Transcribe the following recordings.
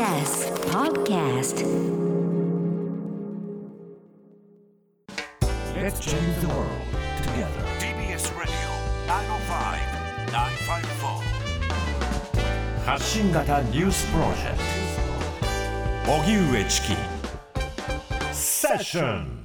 TBS Podcast. Let's change the world together. TBS Radio 905-954 発信型ニュースプロジェクト荻上チキセッション。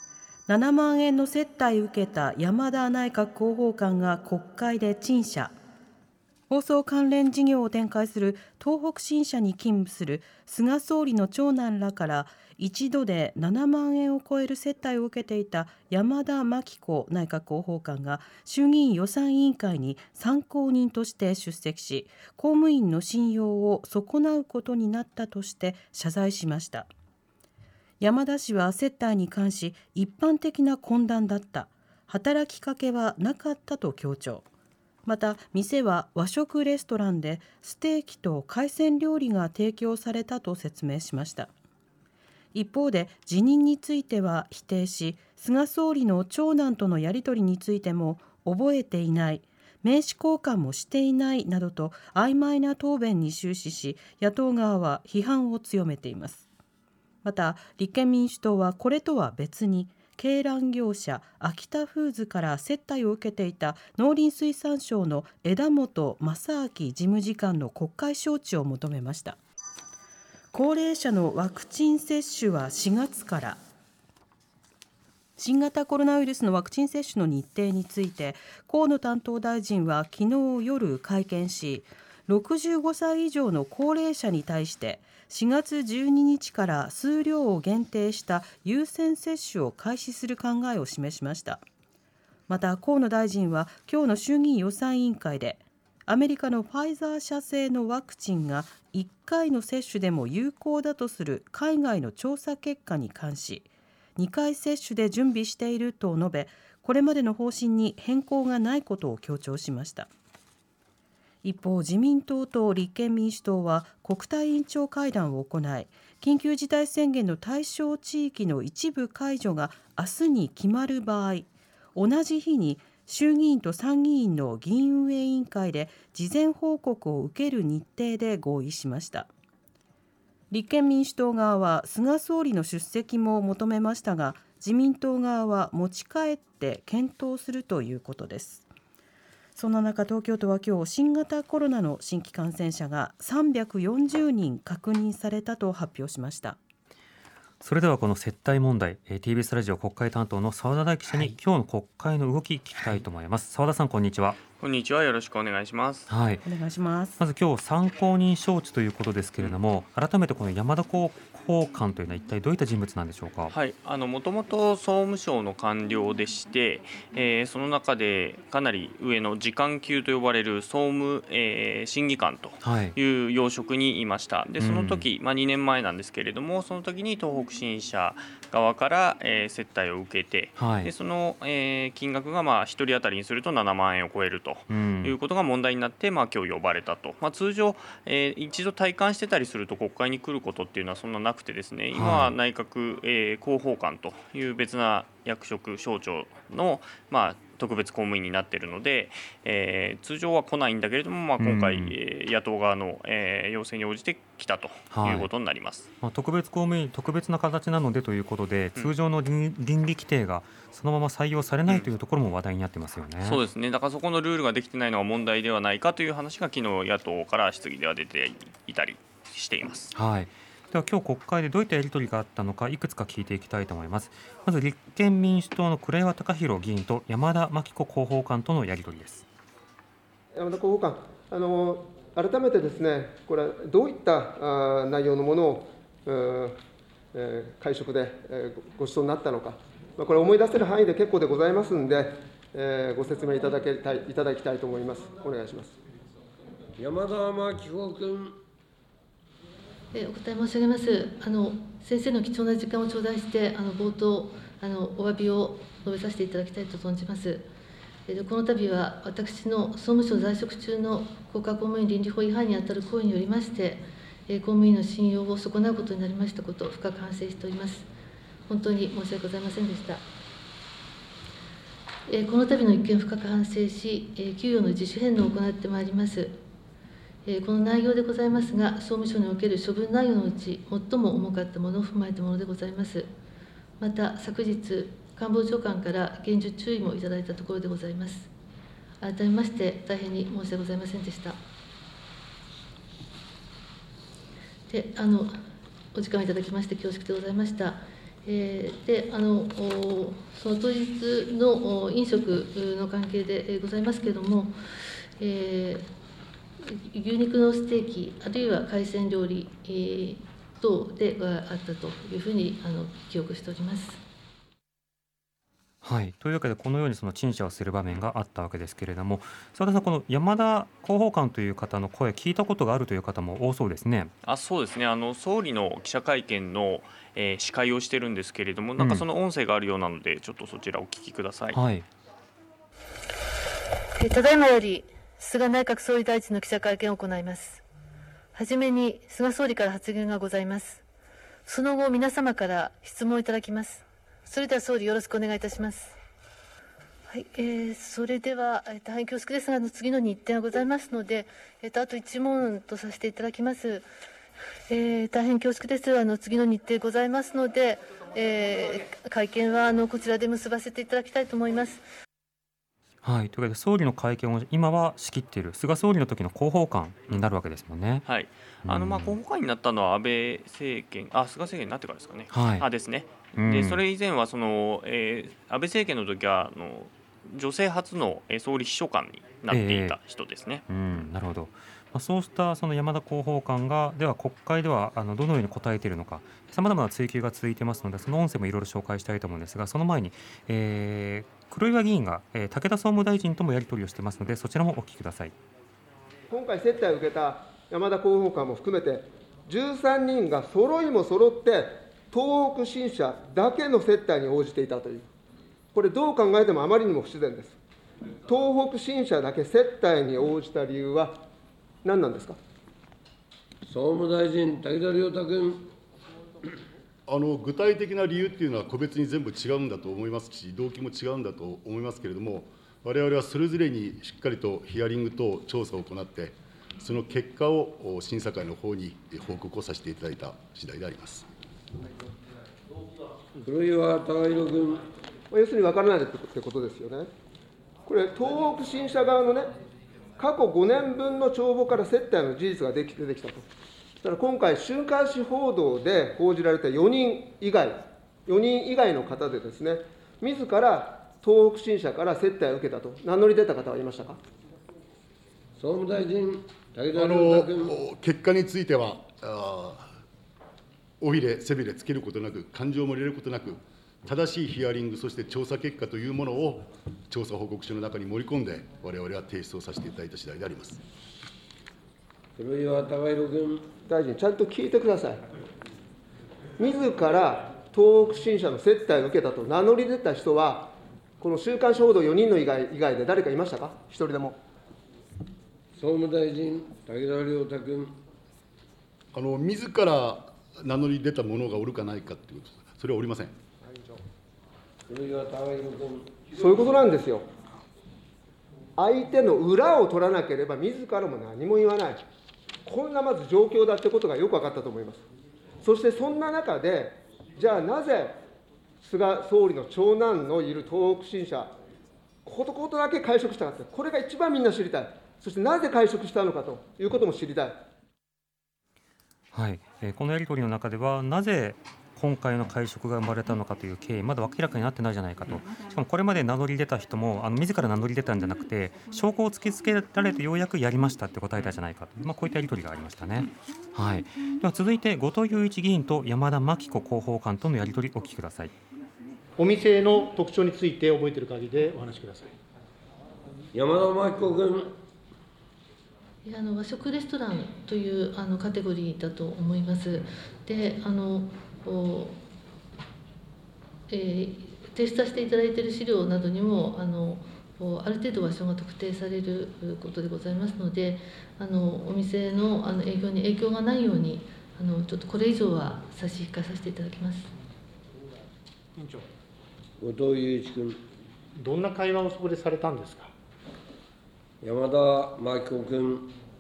7万円の接待受けた山田内閣広報官が国会で陳謝。放送関連事業を展開する東北新社に勤務する菅総理の長男らから一度で7万円を超える接待を受けていた山田真紀子内閣広報官が衆議院予算委員会に参考人として出席し、公務員の信用を損なうことになったとして謝罪しました。山田氏は接待に関し一般的な懇談だった、働きかけはなかったと強調。また店は和食レストランでステーキと海鮮料理が提供されたと説明しました。一方で辞任については否定し、菅総理の長男とのやり取りについても覚えていない、名刺交換もしていないなどと曖昧な答弁に終始し、野党側は批判を強めています。また立憲民主党はこれとは別に鶏卵業者秋田フーズから接待を受けていた農林水産省の枝本正明事務次官の国会招致を求めました。高齢者のワクチン接種は4月から。新型コロナウイルスのワクチン接種の日程について河野担当大臣は昨日夜会見し、65歳以上の高齢者に対して4月12日から数量を限定した優先接種を開始する考えを示しました。また河野大臣は今日の衆議院予算委員会で、アメリカのファイザー社製のワクチンが1回の接種でも有効だとする海外の調査結果に関し、2回接種で準備していると述べ、これまでの方針に変更がないことを強調しました。一方、自民党と立憲民主党は国対委員長会談を行い、緊急事態宣言の対象地域の一部解除が明日に決まる場合、同じ日に衆議院と参議院の議院運営委員会で事前報告を受ける日程で合意しました。立憲民主党側は菅総理の出席も求めましたが、自民党側は持ち帰って検討するということです。そんな中、東京都は今日新型コロナの新規感染者が340人確認されたと発表しました。 それではこの接待問題、TBS ラジオ国会担当の澤田大記者に今日の国会の動き聞きたいと思います。澤田さん、こんにちは。 こんにちは、よろしくお願いします。 はい、 お願いします。 まず今日参考人招致ということですけれども、改めてこの山田広報官というのは一体どういった人物なんでしょうか。 はい、もともと総務省の官僚でして、その中でかなり上の次官級と呼ばれる総務、審議官という要職にいました。でその時、2年前なんですけれども、その時に東北新社側から、接待を受けて、でその、金額が1人当たりにすると7万円を超えるということが問題になって、今日呼ばれたと。通常、一度退官してたりすると国会に来ることっていうのはそんななくてですね、今は内閣、広報官という別な役職省庁の、特別公務員になっているので、通常は来ないんだけれども、今回、野党側の、要請に応じて来たということになります。 特別公務員、特別な形なのでということで、通常の倫理規定がそのまま採用されないというところも話題になってますよね。 そうですね。だからそこのルールができてないのが問題ではないかという話が昨日野党から質疑では出ていたりしています。 はい。では今日国会でどういったやり取りがあったのか、いくつか聞いていきたいと思います。まず立憲民主党の黒岩貴弘議員と山田真紀子広報官とのやり取りです。 山田広報官、改めてですね、これはどういった内容のものを会食でご指導になったのか、これ思い出せる範囲で結構でございますので、ご説明いただきたいと思います。お願いします。 山田真紀子君。 お答え申し上げます。先生の貴重な時間を頂戴して、冒頭お詫びを述べさせていただきたいと存じます。この度は私の総務省在職中の国家公務員倫理法違反にあたる行為によりまして、公務員の信用を損なうことになりましたことを深く反省しております。本当に申し訳ございませんでした。この度の一件を深く反省し、給与の自主返納を行ってまいります。 この内容でございますが、総務省における処分内容のうち、最も重かったものを踏まえたものでございます。また、昨日、官房長官から厳重注意もいただいたところでございます。改めまして、大変に申し訳ございませんでした。で、お時間をいただきまして恐縮でございました。で、その当日の飲食の関係でございますけれども、牛肉のステーキ、あるいは海鮮料理、等であったというふうに記憶しております。 はい、というわけでこのようにその陳謝をする場面があったわけですけれども、澤田さん、この山田広報官という方の声、聞いたことがあるという方も多そうですね。 そうですね、総理の記者会見の、司会をしてるんですけれども、なんかその音声があるようなので、ちょっとそちらお聞きください。 はい。 ただいまより菅内閣総理大臣の記者会見を行います。はじめに菅総理から発言がございます。その後、皆様から質問をいただきます。それでは総理、よろしくお願いいたします。はい、それでは、大変恐縮ですが、次の日程がございますので、あと1問とさせていただきます。大変恐縮です。次の日程ございますので、会見はこちらで結ばせていただきたいと思います。 はい、というわけで総理の会見を今は仕切っている菅総理の時の広報官になるわけですもんね。 はい、広報官になったのは安倍政権、菅政権になってからですかね。 はい、 ですね。でそれ以前は安倍政権の時は女性初の総理秘書官になっていた人ですね。 なるほど。そうしたその山田広報官がでは国会ではどのように答えているのか、さまざまな追及が続いていますので、その音声もいろいろ紹介したいと思うんですが、その前に、黒岩議員が、武田総務大臣ともやり取りをしていますので、そちらもお聞きください。 今回接待を受けた山田広報官も含めて13人が揃いも揃って東北新社だけの接待に応じていたという、これどう考えてもあまりにも不自然です。東北新社だけ接待に応じた理由は何なんですか。 総務大臣、武田良太君。 具体的な理由っていうのは個別に全部違うんだと思いますし、動機も違うんだと思いますけれども、我々はそれぞれにしっかりとヒアリング等調査を行って、その結果を審査会の方に報告をさせていただいた次第であります。 黒岩貴弘君。 要するに分からないってことですよね。これ、東北新社側のね、過去5年分の帳簿から接待の事実が出てきたと。だから今回、週刊誌報道で報じられた4人以外の方でですね、自ら東北新社から接待を受けたと名乗り出た方はいましたか。 総務大臣、武田良太君。 結果については、尾ひれ、背びれつけることなく、感情も入れることなく、正しいヒアリング、そして調査結果というものを調査報告書の中に盛り込んで、我々は提出をさせていただいた次第であります。 黒岩貴弘君。 大臣、ちゃんと聞いてください。自ら東北新社の接待を受けたと名乗り出た人は、この週刊誌報道4人の以外で誰かいましたか、一人でも。 総務大臣、武田良太君。 自ら名乗り出た者がおるかないかということ、それはおりません。 黒岩貴弘君。 そういうことなんですよ。相手の裏を取らなければ、自らも何も言わない、こんなまず状況だってことがよく分かったと思います。そしてそんな中で、じゃあなぜ菅総理の長男のいる東北新社、ことだけ会食したかって、これが一番みんな知りたい、そしてなぜ会食したのかということも知りたい。 はい、このやり取りの中では、なぜ今回の会食が生まれたのかという経緯、まだ明らかになってないじゃないかと。しかもこれまで名乗り出た人も自ら名乗り出たんじゃなくて、証拠を突きつけられてようやくやりましたって答えたじゃないかと、こういったやり取りがありましたね。はい、では続いて後藤祐一議員と山田真紀子広報官とのやり取りお聞きください。 お店の特徴について覚えている限りでお話しください。 山田真紀子君。 和食レストランというカテゴリーだと思います。で提出させていただいている資料などにもある程度場所が特定されることでございますので、お店の営業に影響がないようにちょっとこれ以上は差し控えさせていただきます。 委員長、 後藤祐一君。 どんな会話をそこでされたんですか。 山田真紀子君。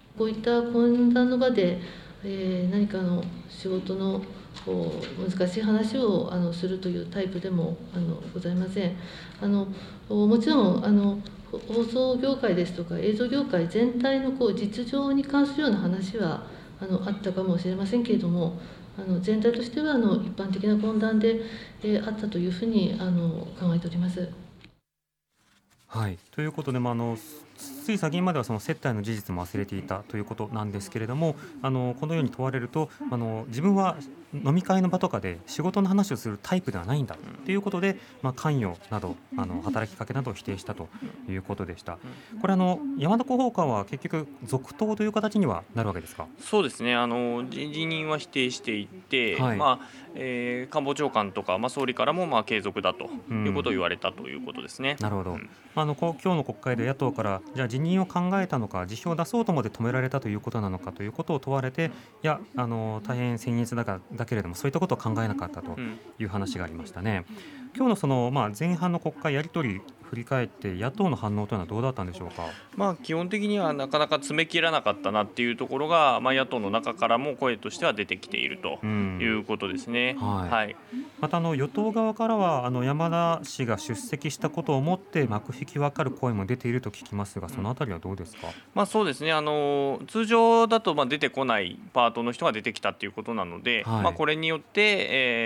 こういった懇談の場で、何かの仕事の難しい話をするというタイプでもございません。もちろん放送業界ですとか映像業界全体の実情に関するような話はあったかもしれませんけれども、全体としては一般的な懇談であったというふうに考えております。 はい、ということで、つい先まではその接待の事実も忘れていたということなんですけれども、このように問われると自分は飲み会の場とかで仕事の話をするタイプではないんだということで、関与など働きかけなどを否定したということでした。これ山田広報官は結局続投という形にはなるわけですか。 そうですね、辞任は否定していて、官房長官とか、総理からも継続だということを言われたということですね。 なるほど。今日の国会で野党からじゃあ辞任を考えたのか、辞表を出そうと思って止められたということなのかということを問われて、いや大変僭越だけれどもそういったことを考えなかったという話がありましたね。今日のその、前半の国会やり取り振り返って野党の反応というのはどうだったんでしょうか。 基本的にはなかなか詰め切らなかったなっていうところが、野党の中からも声としては出てきているということですね。 また与党側からは山田氏が出席したことをもって幕引き分かる声も出ていると聞きますが、そのあたりはどうですか。 そうですね、通常だと出てこないパートの人が出てきたということなので、これによって、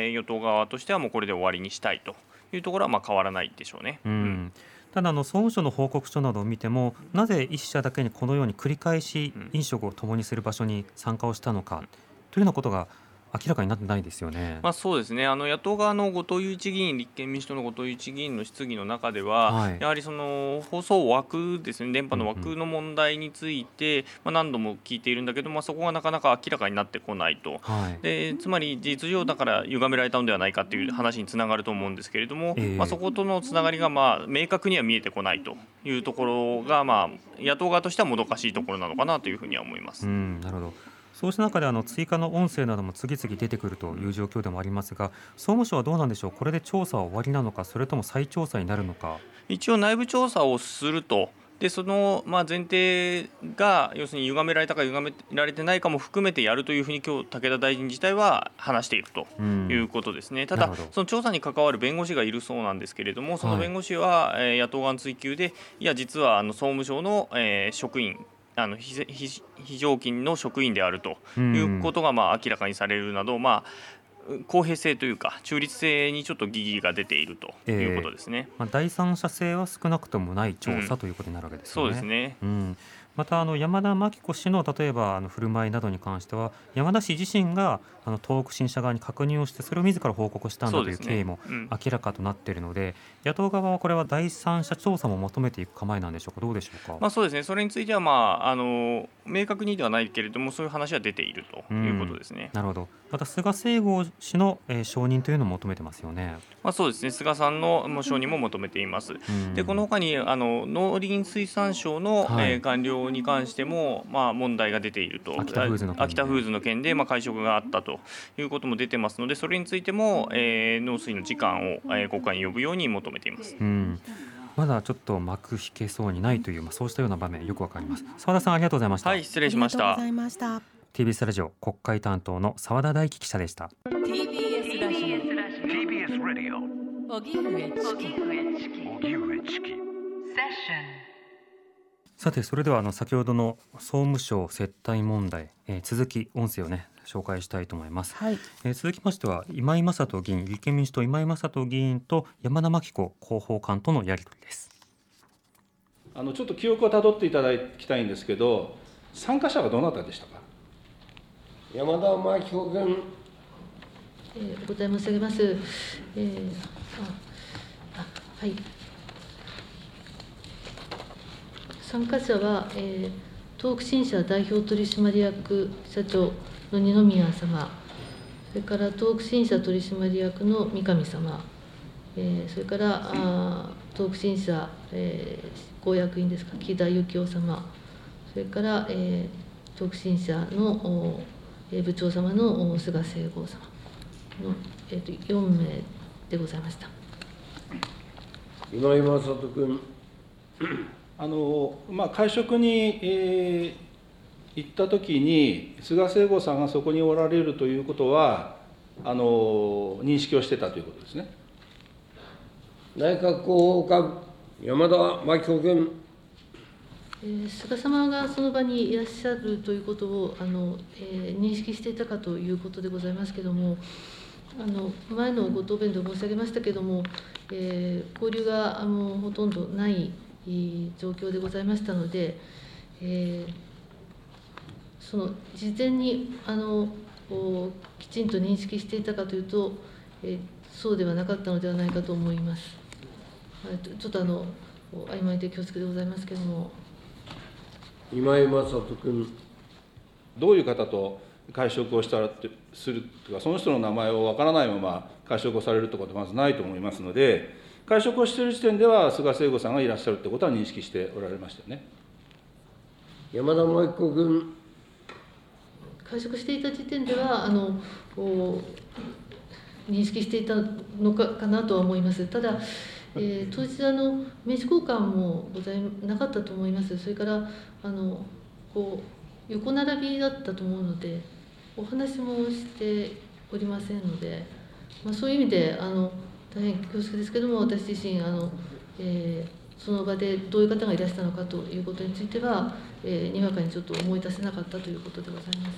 与党側としてはもうこれで終わりにしたいというところは変わらないでしょうね。 ただ総務省の報告書などを見ても、なぜ一社だけにこのように繰り返し飲食を共にする場所に参加をしたのかというようなことが明らかになってないですよね。 そうですね、野党側の後藤祐一議員、立憲民主党の後藤祐一議員の質疑の中では、やはりその放送枠ですね、電波の枠の問題について、何度も聞いているんだけど、そこがなかなか明らかになってこないと、でつまり事実上だから歪められたのではないかという話につながると思うんですけれども、そことのつながりが明確には見えてこないというところが、野党側としてはもどかしいところなのかなというふうには思います。 なるほど。そうした中で追加の音声なども次々出てくるという状況でもありますが、総務省はどうなんでしょう。これで調査は終わりなのか、それとも再調査になるのか。 一応内部調査をすると、でその前提が要するに歪められたか歪められてないかも含めてやるというふうに今日武田大臣自体は話しているということですね。ただその調査に関わる弁護士がいるそうなんですけれども、その弁護士は野党側の追及で、いや実は総務省の職員非常勤の職員であるということが明らかにされるなど、公平性というか中立性にちょっと疑義が出ているということですね。 第三者性は少なくともない調査ということになるわけですよね。 そうですね。 また山田真紀子氏の例えば振る舞いなどに関しては、山田氏自身が東北新社側に確認をして、それを自ら報告したんだという経緯も明らかとなっているので、野党側はこれは第三者調査も求めていく構えなんでしょうか。どうでしょうか。 そうですね、それについては明確にではないけれども、そういう話は出ているということですね。 なるほど。また菅清吾氏の承認というのを求めてますよね。 そうですね、菅さんの承認も求めています。でこの他に農林水産省の官僚に関しても問題が出ていると。秋田フーズの件で会食があったということも出てますので、それについても農水の次官を国会に呼ぶように求めています。 まだちょっと幕引けそうにないという、そうしたような場面よくわかります。澤田さん、ありがとうございました。 失礼しました。 TBS ラジオ国会担当の澤田大樹記者でした。 TBS ラジオ荻上チキセッション。 さて、それでは先ほどの総務省接待問題、続き音声を紹介したいと思います。続きましては今井正人議員、立憲民主党今井正人議員と山田真紀子広報官とのやり取りです。 ちょっと記憶をたどっていただきたいんですけど、参加者はどなたでしたか。 山田真紀子君。 お答え申し上げます。参加者は、東北新社代表取締役社長の二宮様、それから東北新社取締役の三上様、それから東北新社、公約員ですか、木田幸夫様、それから、東北新社の部長様の菅清吾様の、4名でございました。 今井正人君。 会食に、 行ったときに、菅聖吾さんがそこにおられるということは、認識をしてたということですね。 内閣広報官、山田真紀子君。 菅様がその場にいらっしゃるということを認識していたかということでございますけれども、前のご答弁で申し上げましたけれども、交流がほとんどない状況でございましたので、その事前にきちんと認識していたかというと、そうではなかったのではないかと思います。ちょっと曖昧で恐縮でございますけれども。 今井正人君。 どういう方と会食をするとか、その人の名前をわからないまま会食をされるということはまずないと思いますので、会食をしている時点では、菅聖吾さんがいらっしゃるということは認識しておられましたよね。 山田真紀子君。 会食していた時点では認識していたのかなとは思います。ただ、当日名刺交換もなかったと思います。それから横並びだったと思うので、お話もしておりませんので、そういう意味で大変恐縮ですけれども、私自身その場でどういう方がいらしたのかということについては、にわかにちょっと思い出せなかったということでございます。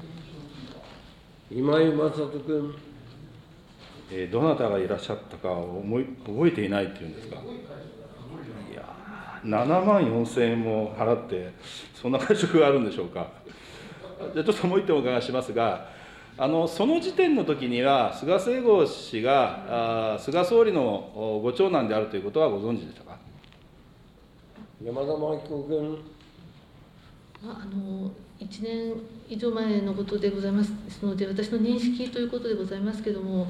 今井正人君。 どなたがいらっしゃったかを覚えていないっていうんですか。いや、7万4000円も払って、そんな会食があるんでしょうか。じゃあちょっともう一点お伺いしますが、その時点の時には、菅聖吾氏が菅総理のご長男であるということはご存知でしたか。 山田真紀子君。 1年以上前のことでございますので、私の認識ということでございますけれども、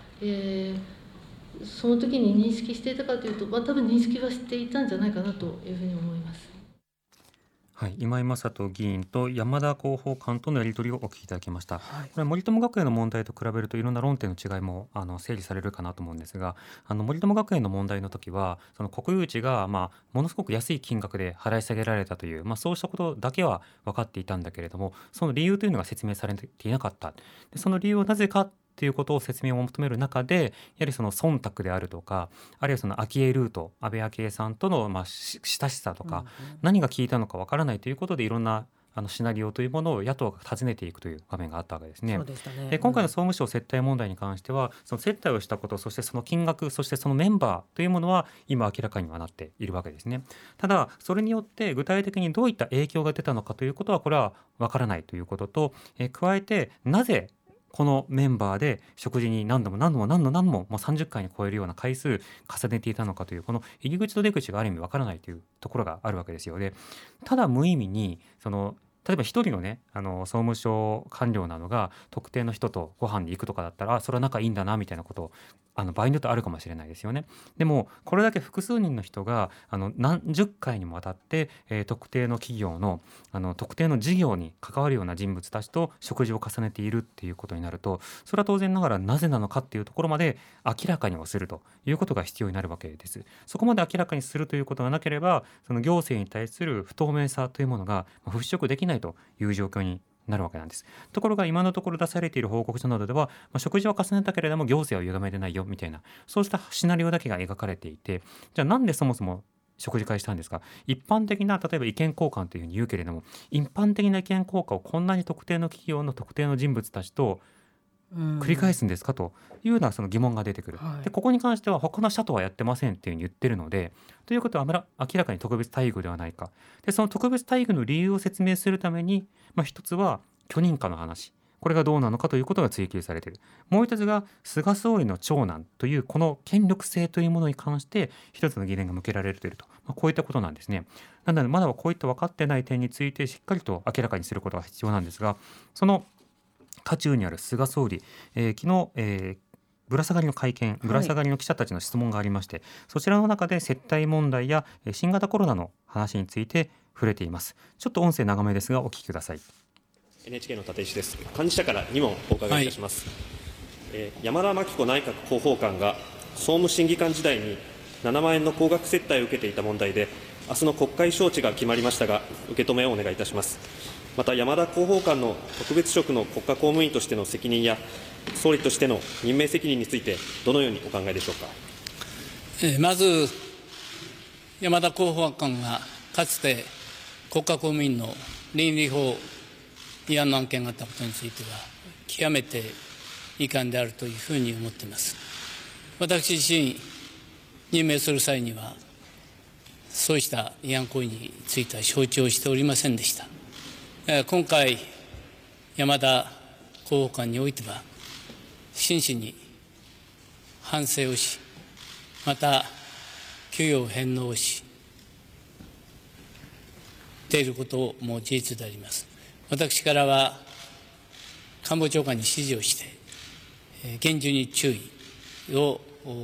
その時に認識していたかというと、多分認識はしていたんじゃないかなというふうに思います。 はい、今井正人議員と山田広報官とのやり取りをお聞きいただきました。これは森友学園の問題と比べるといろんな論点の違いも整理されるかなと思うんですが、森友学園の問題の時はその国有地がものすごく安い金額で払い下げられたという、そうしたことだけは分かっていたんだけれども、その理由というのが説明されていなかった。でその理由はなぜかということを説明を求める中で、やはりその忖度であるとか、あるいはその昭恵ルート、安倍昭恵さんとの親しさとか、何が効いたのかわからないということで、いろんなシナリオというものを野党が尋ねていくという場面があったわけですね。で今回の総務省接待問題に関しては、その接待をしたこと、そしてその金額、そしてそのメンバーというものは今明らかにはなっているわけですね。ただそれによって具体的にどういった影響が出たのかということは、これはわからないということと、加えてなぜこのメンバーで食事に何度ももう30回に超えるような回数重ねていたのかという、この入り口と出口がある意味わからないというところがあるわけですよね。ただ無意味に例えば一人のね、総務省官僚などが特定の人とご飯に行くとかだったら、それは仲いいんだなみたいなことを場合によってあるかもしれないですよね。でもこれだけ複数人の人が何十回にもわたって、特定の企業の特定の事業に関わるような人物たちと食事を重ねているっていうことになると、それは当然ながらなぜなのかっていうところまで明らかにをするということが必要になるわけです。そこまで明らかにするということがなければ、その行政に対する不透明さというものが払拭できないという状況になるわけなんです。ところが今のところ出されている報告書などでは、食事は重ねたけれども行政は歪めてないよみたいな、そうしたシナリオだけが描かれていて、じゃあなんでそもそも食事会したんですか。一般的な例えば意見交換というふうに言うけれども、一般的な意見交換をこんなに特定の企業の特定の人物たちと繰り返すんですかというようなその疑問が出てくる。でここに関しては他の社とはやってませんっていうふうに言ってるので、ということは明らかに特別待遇ではないか。でその特別待遇の理由を説明するために、一つは許認可の話、これがどうなのかということが追及されている。もう一つが菅総理の長男というこの権力性というものに関して一つの疑念が向けられていると、こういったことなんですね。なのでまだこういった分かってない点についてしっかりと明らかにすることが必要なんですが、その渦中にある菅総理、昨日、ぶら下がりの会見、ぶら下がりの記者たちの質問がありまして、そちらの中で接待問題や新型コロナの話について触れています。ちょっと音声長めですがお聞きください。 NHK の立石です。幹事社から2問お伺いいたします。山田真紀子内閣広報官が総務審議官時代に7万円の高額接待を受けていた問題で、明日の国会招致が決まりましたが、受け止めをお願いいたします。 また山田広報官の特別職の国家公務員としての責任や、総理としての任命責任について、どのようにお考えでしょうか。 まず、山田広報官がかつて国家公務員の倫理法違反の案件があったことについては、極めて遺憾であるというふうに思っています。私自身、任命する際には、そうした違反行為については承知をしておりませんでした。今回、山田広報官においては、真摯に反省をし、また、給与を返納していることも事実であります。私からは、官房長官に指示をして、厳重に注意を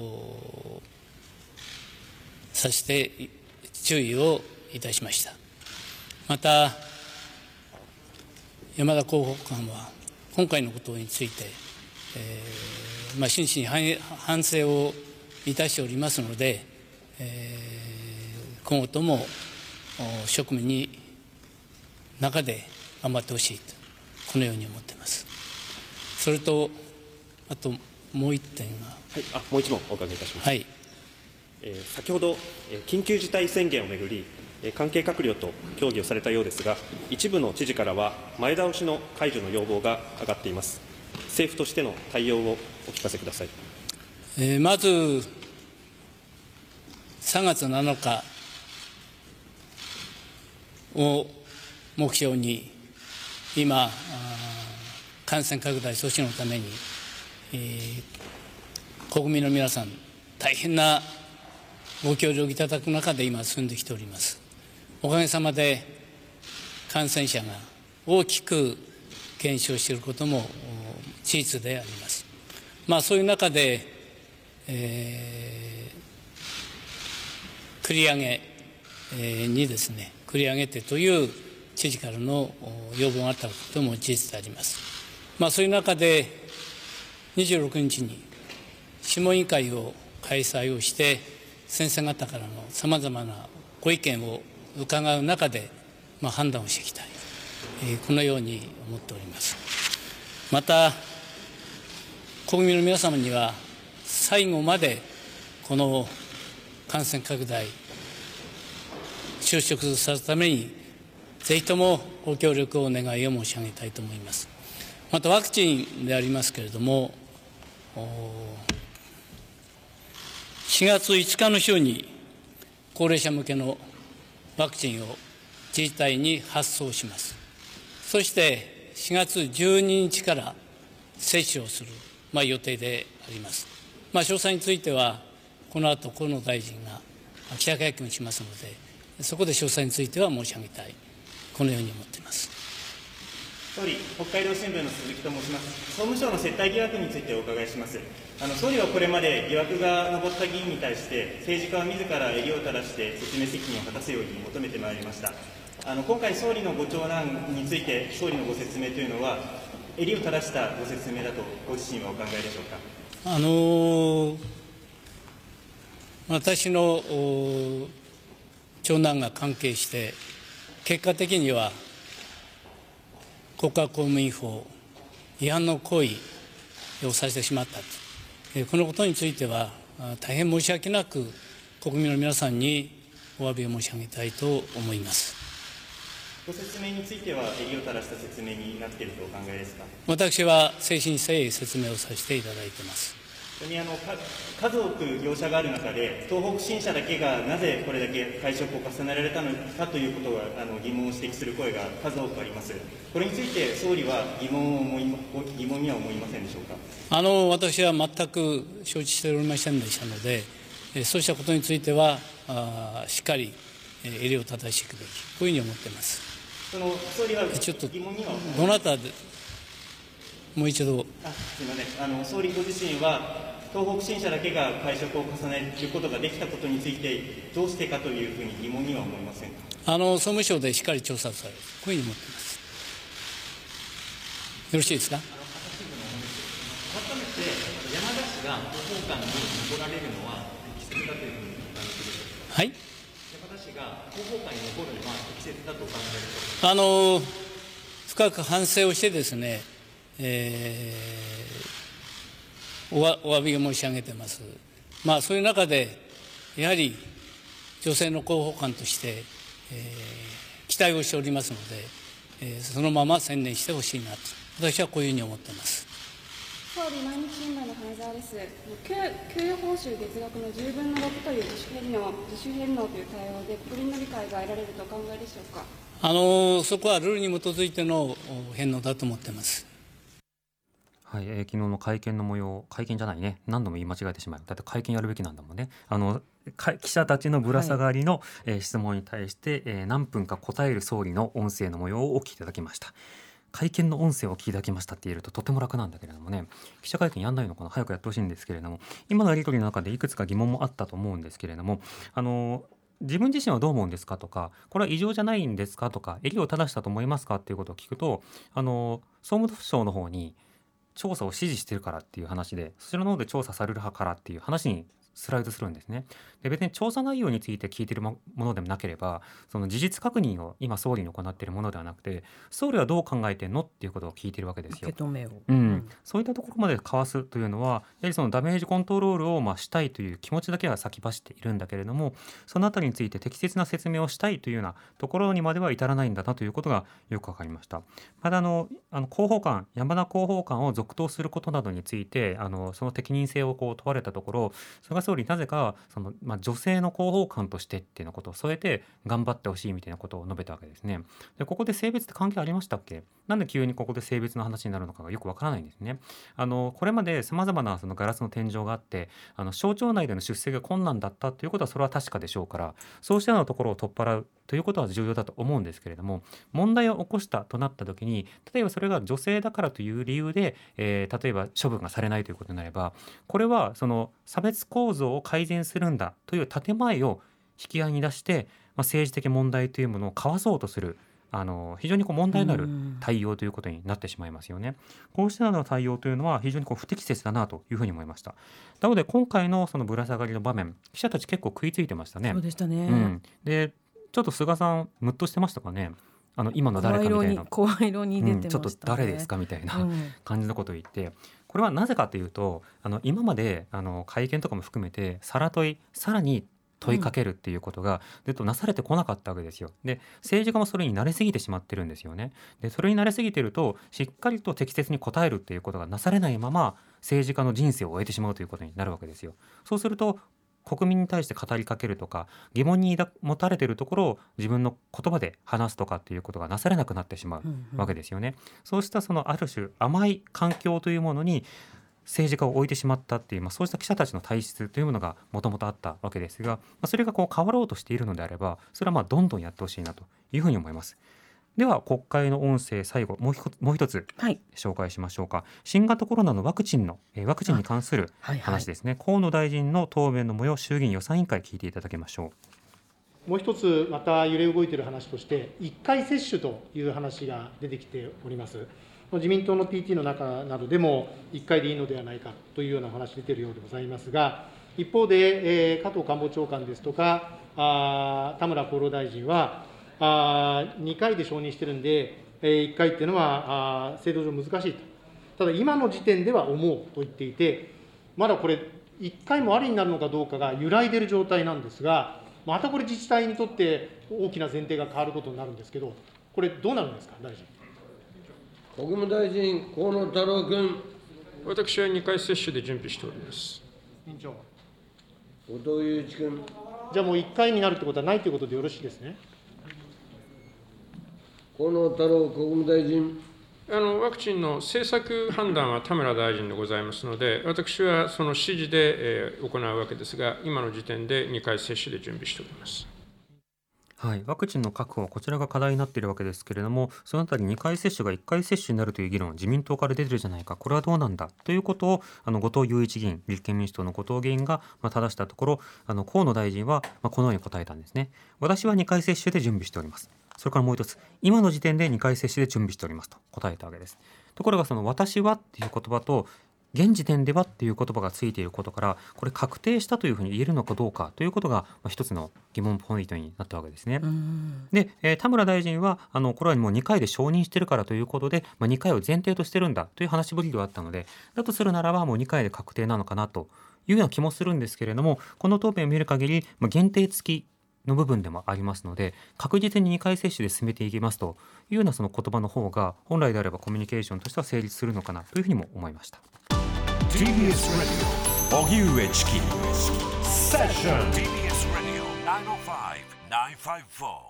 させて、注意をいたしました。また、山田広報官は、今回のことについて、真摯に反省をいたしておりますので、今後とも職務に中で頑張ってほしいと、このように思っています。それと、あともう一点が。 もう一問お伺いいたします。 はい。 先ほど、緊急事態宣言をめぐり、関係閣僚と協議をされたようですが、一部の知事からは、前倒しの解除の要望が上がっています。政府としての対応をお聞かせください。 まず、3月7日を目標に、今、感染拡大阻止のために、国民の皆さん、大変なご協力いただく中で今、進んできております。おかげさまで、感染者が大きく減少していることも事実であります。そういう中で、繰り上げにですね、繰り上げてという知事からの要望があったことも事実であります。そういう中で、26日に諮問委員会を開催をして、先生方からのさまざまなご意見を伺う中で、判断をしていきたい、このように思っております。また、国民の皆様には、最後までこの感染拡大、収束させるために、ぜひともご協力をお願いを申し上げたいと思います。また、ワクチンでありますけれども、4月5日の週に高齢者向けのワクチンを自治体に発送します。そして4月12日から接種をする、予定であります。詳細については、この後、河野大臣が記者会見をしますので、そこで詳細については申し上げたい、このように思っています。 総理、北海道新聞の鈴木と申します。総務省の接待疑惑についてお伺いします。総理はこれまで疑惑が上った議員に対して、政治家は自ら襟を正して説明責任を果たすように求めてまいりました。今回、総理のご長男について、総理のご説明というのは、襟を正したご説明だと、ご自身はお考えでしょうか。 私の長男が関係して、結果的には国家公務員法違反の行為をさせてしまったと、このことについては、大変申し訳なく、国民の皆さんにお詫びを申し上げたいと思います。 ご説明については、襟を正した説明になっているとお考えですか。 私は誠心誠意説明をさせていただいています。 数多く業者がある中で、東北新社だけがなぜこれだけ会食を重ねられたのかということが疑問を指摘する声が数多くあります。これについて総理は疑問には思いませんでしょうか。 私は全く承知しておりませんでしたので、そうしたことについてはしっかり襟を正していくべき、こういうふうに思っています。 総理はちょっと疑問にはどなたでもう一度。 すみません。総理ご自身は東北新社だけが会食を重ねることができたことについて、どうしてかというふうに疑問には思いませんか。 総務省でしっかり調査される、こういうふうに思っています。よろしいですか。 改めて山田氏が広報官に残られるのは適切だというふうにお考えでしょうか。 はい。 山田氏が広報官に残るのは適切だとお考えでしょうか。 深く反省をしてですね、お詫びを申し上げています。そういう中でやはり女性の広報官として、期待をしておりますので、そのまま専念してほしいなと私はこういうふうに思っています。 総理、毎日新聞の花澤です。給与報酬月額の10分の6という自主返納という対応で国民の理解が得られるとお考えでしょうか。 そこはルールに基づいての返納だと思っています。 はい、昨日の会見の模様、会見じゃないね、何度も言い間違えてしまう。だって会見やるべきなんだもんね。記者たちのぶら下がりの、質問に対して、何分か答える総理の音声の模様をお聞きいただきました。会見の音声をお聞きいただきましたって言えるととても楽なんだけれどもね、記者会見やんないのかな、早くやってほしいんですけれども、今のやり取りの中でいくつか疑問もあったと思うんですけれども、自分自身はどう思うんですかとか、これは異常じゃないんですかとか、襟を正したと思いますかっていうことを聞くと、総務省の方に調査を指示してるからっていう話で、そちらの方で調査される派からっていう話にスライドするんですね。で、別に調査内容について聞いているものでもなければ、その事実確認を今総理に行っているものではなくて、総理はどう考えてんのっていうことを聞いているわけですよ。 受け止めを、 そういったところまで交わすというのは、やはりそのダメージコントロールをしたいという気持ちだけは先走っているんだけれども、そのあたりについて適切な説明をしたいというようなところにまでは至らないんだなということがよくわかりました。まだ広報官、山田広報官を続投することなどについてその適任性を問われたところ、菅総理なぜか女性の広報官としてっていうのことを添えて頑張ってほしいみたいなことを述べたわけですね。で、ここで性別って関係ありましたっけ？なんで急にここで性別の話になるのかがよくわからないんですね。これまでさまざまなそのガラスの天井があって、省庁内での出席が困難だったということはそれは確かでしょうから、そうしたようなところを取っ払うということは重要だと思うんですけれども、問題を起こしたとなった時に、例えばそれが女性だからという理由で、例えば処分がされないということになれば、これはその差別構造を改善するんだという建前を引き合いに出して、政治的問題というものをかわそうとする非常に問題のある対応ということになってしまいますよね。こうしたような対応というのは非常に不適切だなというふうに思いました。なので今回のそのぶら下がりの場面、記者たち結構食いついてましたね。 そうでしたね。 で、ちょっと菅さんムッとしてましたかね。今の誰かみたいな、 声色に出てましたね。 ちょっと誰ですかみたいな感じのことを言って、これはなぜかというと、今まで会見とかも含めてさらに問いかけるっていうことがずっとなされてこなかったわけですよ。で、政治家もそれに慣れすぎてしまってるんですよね。で、それに慣れすぎてるとしっかりと適切に答えるっていうことがなされないまま政治家の人生を終えてしまうということになるわけですよ。そうすると国民に対して語りかけるとか、疑問に持たれているところを自分の言葉で話すとかっていうことがなされなくなってしまうわけですよね。そうしたそのある種甘い環境というものに政治家を置いてしまったっていう、そうした記者たちの体質というものがもともとあったわけですが、それが変わろうとしているのであれば、それはどんどんやってほしいなというふうに思います。では国会の音声、最後もう一つ紹介しましょうか。新型コロナのワクチンに関する話ですね。河野大臣の答弁の模様、衆議院予算委員会聞いていただきましょう。もう一つまた揺れ動いている話として、1回接種という話が出てきております。自民党の PT の中などでも1回でいいのではないかというような話出ているようでございますが、一方で、加藤官房長官ですとか田村厚労大臣は2回で承認してるんで、1回っていうのは制度上難しいと、ただ今の時点では思うと言っていて、まだこれ1回もありになるのかどうかが揺らいでいる状態なんですが、またこれ自治体にとって大きな前提が変わることになるんですけど、これどうなるんですか、大臣。 国務大臣、河野太郎君。 私は2回接種で準備しております。 委員長。 後藤祐一君。 じゃあもう1回になるということはないということでよろしいですね。 河野太郎国務大臣。 ワクチンの政策判断は田村大臣でございますので、私はその指示で行うわけですが、今の時点で2回接種で準備しております。 はい、ワクチンの確保、こちらが課題になっているわけですけれども、そのあたり2回接種が1回接種になるという議論、自民党から出てるじゃないか、これはどうなんだということを後藤祐一議員、立憲民主党の後藤議員が正したところ、河野大臣はこのように答えたんですね。私は2回接種で準備しております。それからもう一つ、今の時点で2回接種で準備しておりますと答えたわけです。ところがその私はっていう言葉と現時点ではっていう言葉がついていることから、これ確定したというふうに言えるのかどうかということが一つの疑問ポイントになったわけですね。で、田村大臣はこれはもう2回で承認してるからということで、2回を前提としてるんだという話ぶりではあったので、だとするならばもう2回で確定なのかなというような気もするんですけれども、この答弁を見る限り、限定付きの部分でもありますので、確実に2回接種で進めていきますというようなその言葉の方が本来であればコミュニケーションとしては成立するのかなというふうにも思いました。 TBS Radio 荻上チキセッション TBS Radio 905-954